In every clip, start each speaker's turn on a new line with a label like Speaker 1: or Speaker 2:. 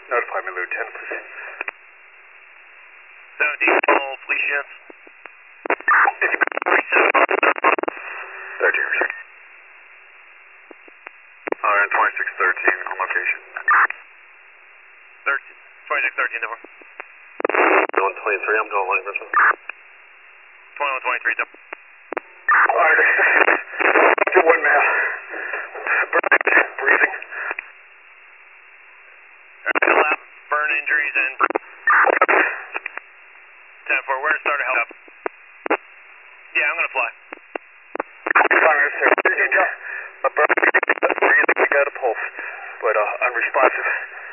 Speaker 1: Notify me, Lieutenant, please.
Speaker 2: 17, all police units.
Speaker 1: It's 13. And 2613 on location.
Speaker 2: 2613, Denver.
Speaker 1: 123, I'm doing line Richmond.
Speaker 2: 2123, Denver.
Speaker 1: Alright, do one man. Breathing.
Speaker 2: Lap, burn injuries, and 10-4, we're going to start a helicopter. Yeah, I'm going to fly.
Speaker 1: My brother, we got a pulse, but unresponsive.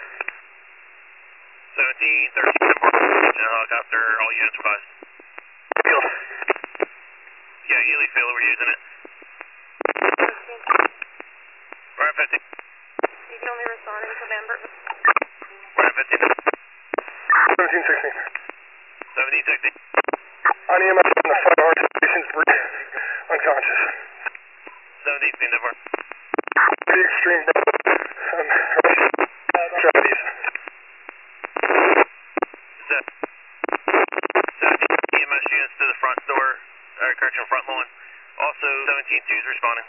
Speaker 2: 1713, Denver. Helicopter, all units advised.
Speaker 1: Field.
Speaker 2: Yeah, Ely Field, we're using it. We're at 15.
Speaker 3: You can only respond in November.
Speaker 2: We're at 15.
Speaker 1: 1716.
Speaker 2: 1760.
Speaker 1: On EMS on the front arch, patient's unconscious.
Speaker 2: 1716, Denver.
Speaker 1: Pretty extreme, bro. Tragedies.
Speaker 2: 17 EMS units to the front door, correction, front lawn. Also, 17-2 is responding.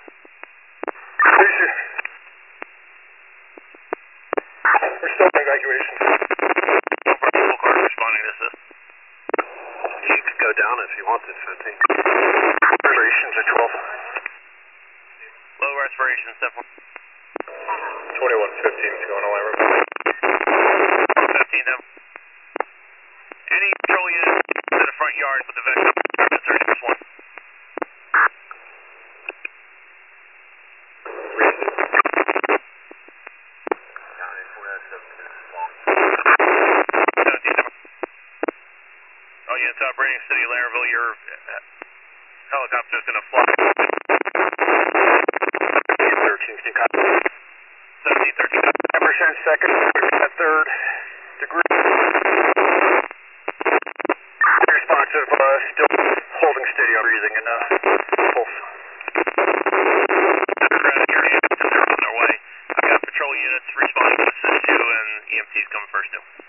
Speaker 1: We're still in evacuation.
Speaker 2: Full car responding to this.
Speaker 1: You could go down if you wanted, 15. Respirations are 12.
Speaker 2: Low respiration, step 1.
Speaker 1: 2115 is going on line.
Speaker 2: 15 down. Any patrol units to the front yard with the veteran search this one. All units operating City of Laramville, your helicopter is going to fly. 1713.
Speaker 1: 10% second, third degree. Responsive, still holding steady on breathing and pulse.
Speaker 2: Grabbing your hands, they're on their way. I've got patrol units responding to assist you, and EMT's coming first too.